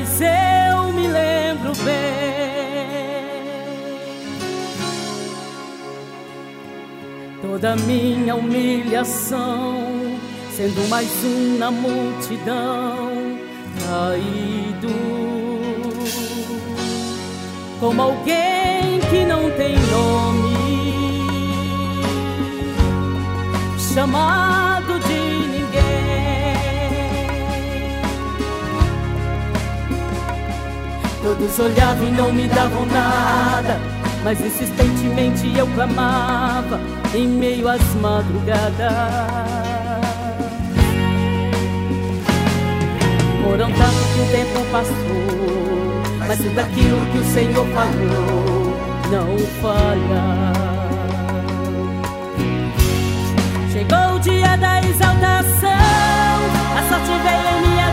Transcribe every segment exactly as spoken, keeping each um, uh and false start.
mas eu me lembro bem. Toda minha humilhação, sendo mais um na multidão, caído como alguém que não tem nome, chamado de ninguém. Todos olhavam e não me davam nada, mas insistentemente eu clamava em meio às madrugadas. Foram tanto que o tempo passou, mas tudo aquilo que o Senhor falou não falha. Chegou o dia da exaltação, a sorte veio em minha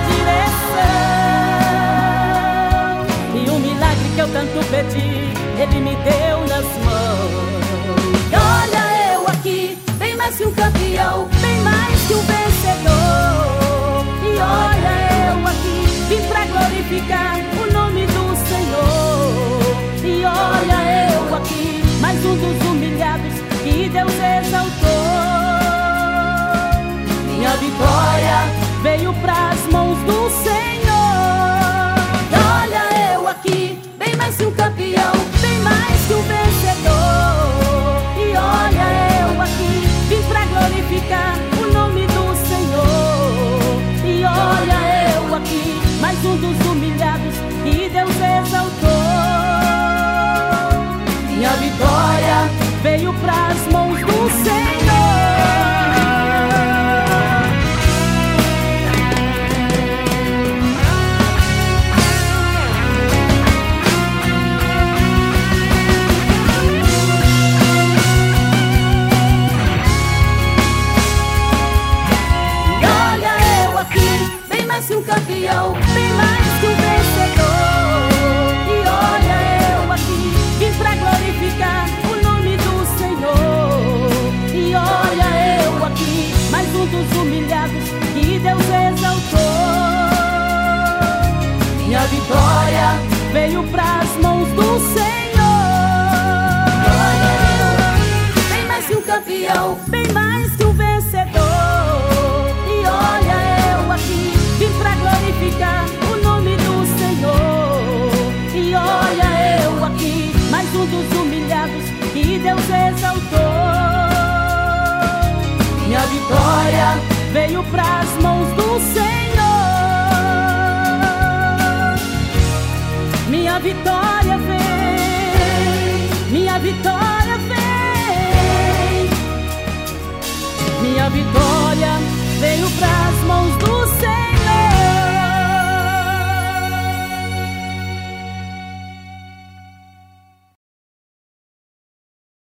direção, e o milagre que eu tanto pedi, Ele me deu nas mãos. E olha eu aqui, bem mais que um campeão, bem mais que um vencedor. E olha eu aqui, vim pra glorificar o nome do Senhor. E olha eu aqui, mais um dos humilhados que Deus exaltou. Minha vitória veio pras mãos do Senhor. E olha eu aqui, bem mais que um campeão, bem mais que um vencedor. E olha eu aqui, vim pra glorificar o nome do Senhor. E olha eu aqui, mais um dos humilhados que Deus exaltou. Minha vitória veio pras mãos do Senhor. Um campeão, bem mais que um vencedor. E olha eu aqui, vim pra glorificar o nome do Senhor. E olha eu aqui, mais um dos humilhados que Deus exaltou. Minha vitória veio pras mãos do Senhor. Olha eu aqui, bem mais que um campeão, bem mais que um vencedor. E olha eu aqui, vim pra glorificar o nome do Senhor. E olha eu aqui, mais um dos humilhados que Deus exaltou. Minha vitória veio pras mãos do Senhor. Minha vitória vem, minha vitória vem. Minha vitória veio pras mãos do Senhor.